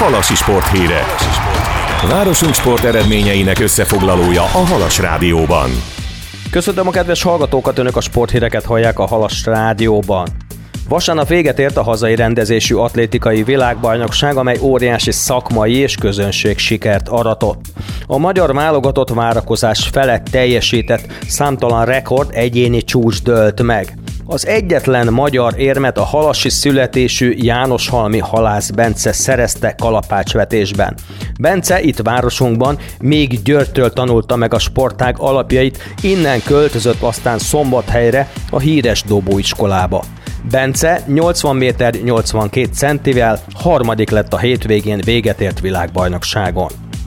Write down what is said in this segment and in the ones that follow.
Halasi sporthírek. Városunk sport eredményeinek összefoglalója a Halas Rádióban. Köszöntöm a kedves hallgatókat, önök a sporthíreket hallják a Halas Rádióban. Vasárnap véget ért a hazai rendezésű atlétikai világbajnokság, amely óriási szakmai és közönség sikert aratott. A magyar válogatott várakozás felett teljesített, számtalan rekord, egyéni csúcs dőlt meg. Az egyetlen magyar érmet a halasi születésű Jánoshalmi Halász Bence szerezte kalapácsvetésben. Bence itt városunkban még Győrtől tanulta meg a sportág alapjait, innen költözött aztán Szombathelyre a híres dobóiskolába. Bence 80 méter 82 centivel harmadik lett a hétvégén véget ért világbajnokságon.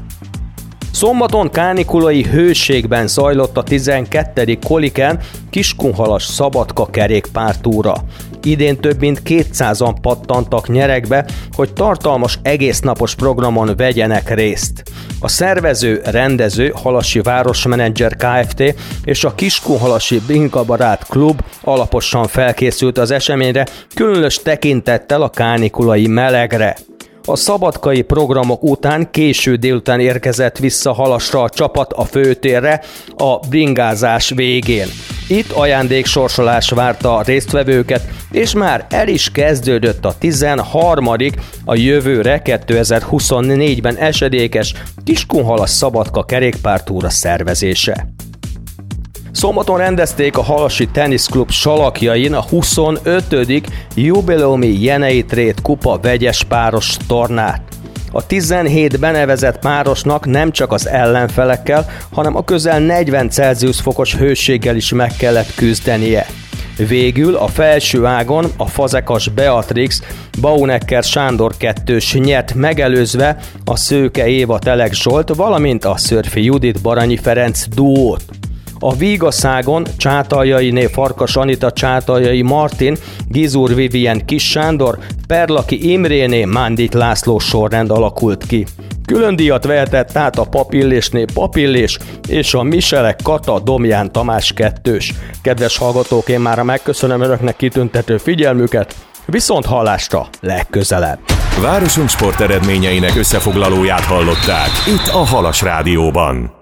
Szombaton kánikulai hőségben zajlott a 12. Koliken Kiskunhalas Szabadka kerékpártúra. Idén több mint 200-an pattantak nyeregbe, hogy tartalmas egésznapos programon vegyenek részt. A szervező, rendező Halasi Városmenedzser Kft. És a Kiskunhalasi Bringabarát Klub alaposan felkészült az eseményre, különös tekintettel a kánikulai melegre. A szabadkai programok után késő délután érkezett vissza Halasra a csapat a főtérre a bringázás végén. Itt ajándéksorsolás várta a résztvevőket, és már el is kezdődött a 13. a jövőre 2024-ben esedékes Kiskunhalas Szabadka kerékpártúra szervezése. Szombaton rendezték a Halasi Teniszklub salakjain a 25. jubileumi Jenei Trade Kupa vegyes páros tornát. A 17 benevezett párosnak nem csak az ellenfelekkel, hanem a közel 40 Celsius fokos hőséggel is meg kellett küzdenie. Végül a felső ágon a Fazekas Beatrix Baunecker Sándor kettős nyert, megelőzve a Szőke Éva Telek Zsolt, valamint a Szörfi Judit Baranyi Ferenc duót. A vígaszágon Csátaljainé Farkas Anita, Csátaljai Martin, Gizur Vivien Kis Sándor, Perlaki Imréné Mándit László sorrend alakult ki. Külön díjat vehetett át a Papillésné Papillés és a Miselek Kata Domján Tamás kettős. Kedves hallgatók, én már megköszönöm önöknek kitüntető figyelmüket, viszont hallásra legközelebb. Városunk sport eredményeinek összefoglalóját hallották itt a Halas Rádióban.